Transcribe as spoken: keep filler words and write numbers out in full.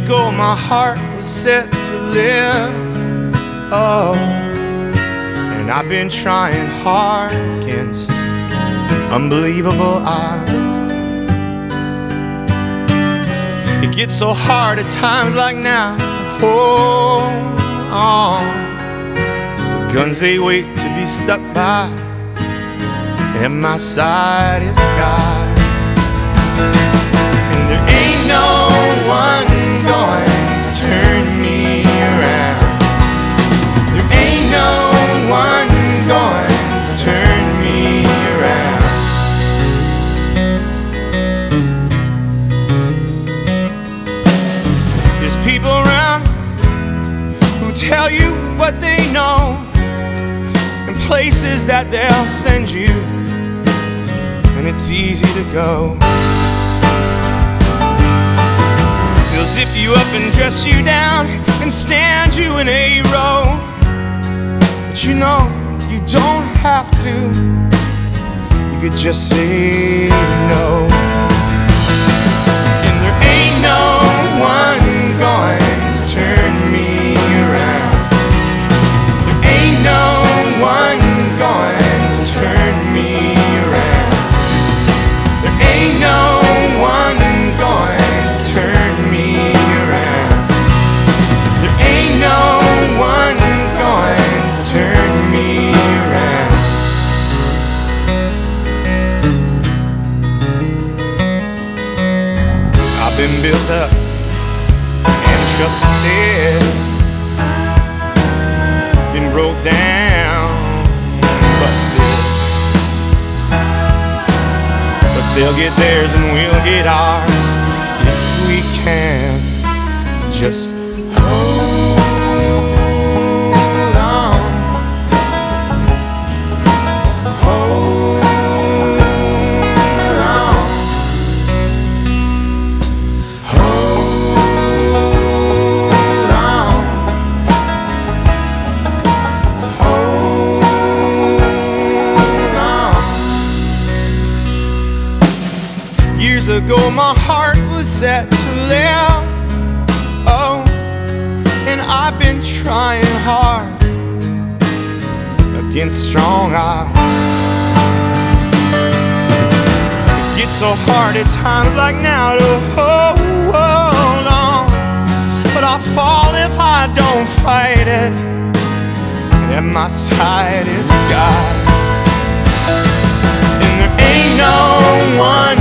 ago my heart was set to live. Oh, and I've been trying hard against unbelievable odds. It gets so hard at times like now to hold on. The guns they wait to be stuck by, and at my side is God. And there ain't no one going to turn me around. There ain't no one going to turn me around. There's people around who tell you what they know, and places that they'll send you, and it's easy to go. They'll zip you up and dress you down and stand you in a row. But you know, you don't have to. You could just say no. And there ain't no one going to turn me around. There ain't no one going to turn me around. There ain't no one going to turn me around. There ain't no one going to turn me around. I've been built up and trusted, been broke down and busted, but they'll get theirs and we'll get ours if we can just hold on. Hold on. Hold on. Hold on. Years ago my heart was set to live. Oh, and I've been trying hard against strong odds. It gets so hard at times like now to hold on, but I'll fall if I don't fight it, and at my side is God. And there ain't no one